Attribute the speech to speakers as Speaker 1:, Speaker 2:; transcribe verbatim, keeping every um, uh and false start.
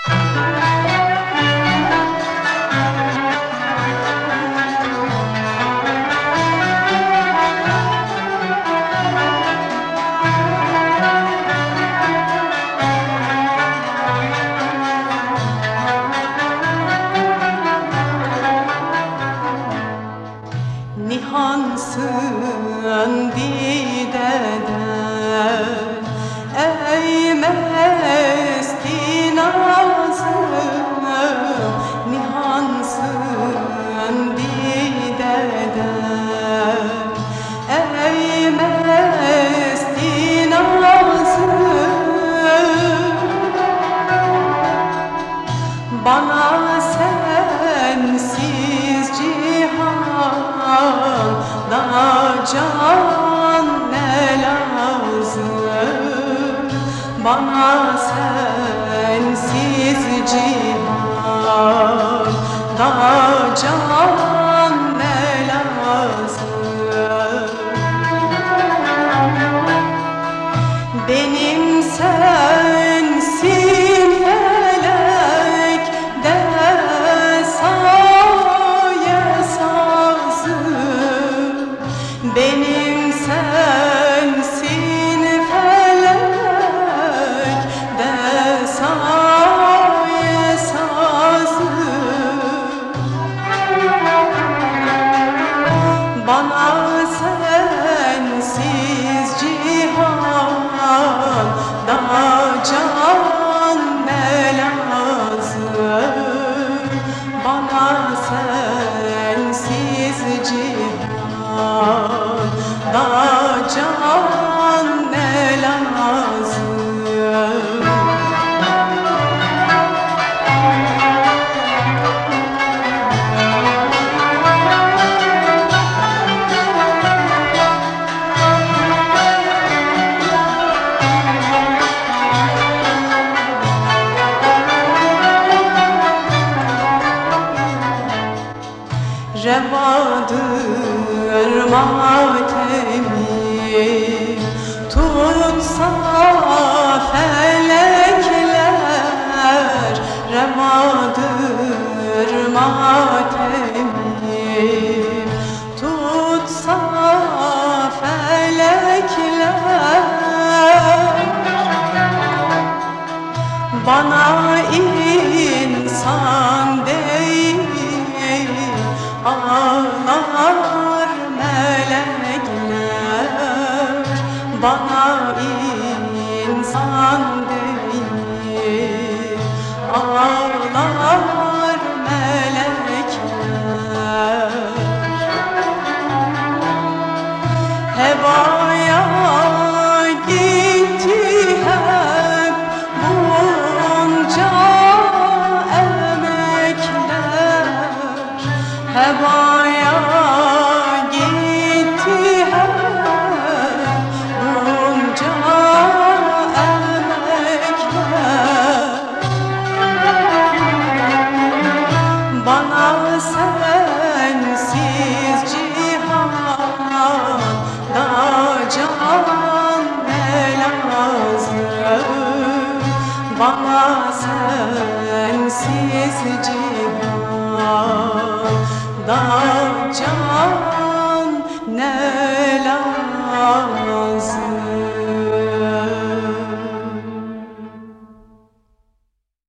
Speaker 1: Nihansın dideden ey mesti nazım, nihansın dideden ey mesti nazım, bana sensiz cihan da can ne lazım, bana sensiz cihan da can ne lazım. Benim sensin felek de saye sazım, benim sensin felek de saye sazım, bana sensiz cihan da can ne lazım, bana sensiz cihan da can ne lazım. Revadır matemim tutsa felekler, revadır matemim tutsa felekler, bana insan değil ağlar melekler, bana insan değil ağlar melekler. Hebaya gitti hep bunca emekler, hebaya gitti hep bunca emekler, bana sensiz cihan da can ne lazım, bana sensiz cihan da can ne lazım.